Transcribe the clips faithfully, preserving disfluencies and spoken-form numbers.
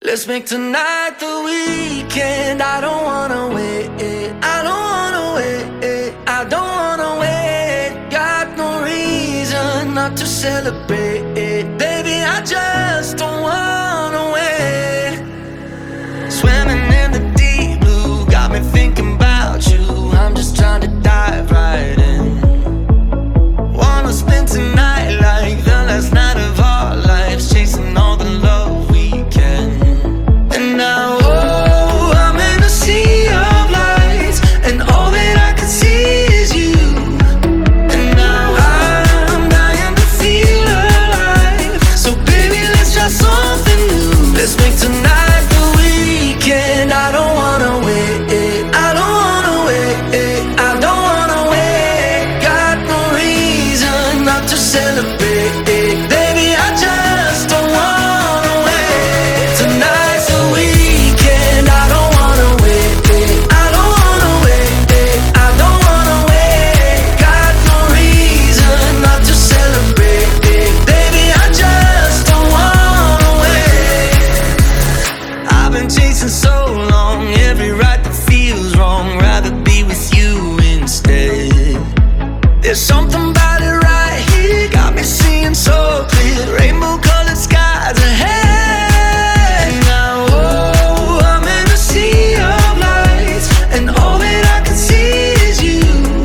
Let's make tonight the weekend. I don't wanna wait, I don't wanna wait, I don't wanna wait. Got no reason not to celebrate, baby, I just don't wanna wait. Swimming in the deep blue, got me thinking about you. I'm just trying to dive right in. Wanna spend tonight like the last night of our lives, chasing all the love we can. And now, oh, I'm in a sea of lights, and all that I can see is you. And now I'm dying to feel alive, so baby, let's try something new. Let's make tonight the weekend. I don't wanna wait, I don't wanna wait, I don't wanna wait. Got no reason not to celebrate, baby, I just don't wanna wait. Tonight's the weekend. I don't wanna wait, I don't wanna wait, I don't wanna wait. Got no reason not to celebrate, baby, I just don't wanna wait. I've been chasing so long, every right that feels wrong, rather be with you instead. There's something about it right here, got me seeing so clear, rainbow colored skies ahead. Now, oh, I'm in a sea of lights, and all that I can see is you.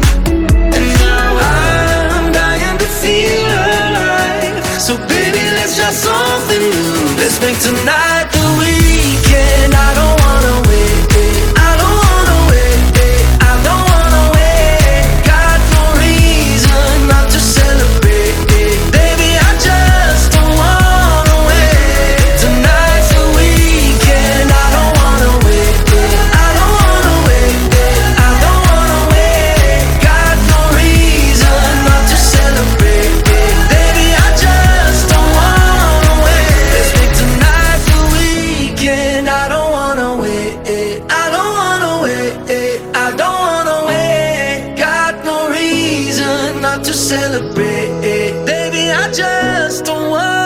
And now I'm dying to feel alive, so baby, let's try something new. Let's make tonight the weekend. I don't wanna wait, I don't wanna wait, I don't wanna wait. Got no reason not to celebrate, baby, I just don't wanna wait. Tonight's the weekend. I don't wanna wait, I don't wanna wait, I don't wanna wait. Got no reason not to celebrate, baby, I just don't wanna wait. Let's make tonight the weekend. I don't wanna wait, I don't wanna wait, I don't wanna wait. Got no reason not to celebrate, baby, I just don't wanna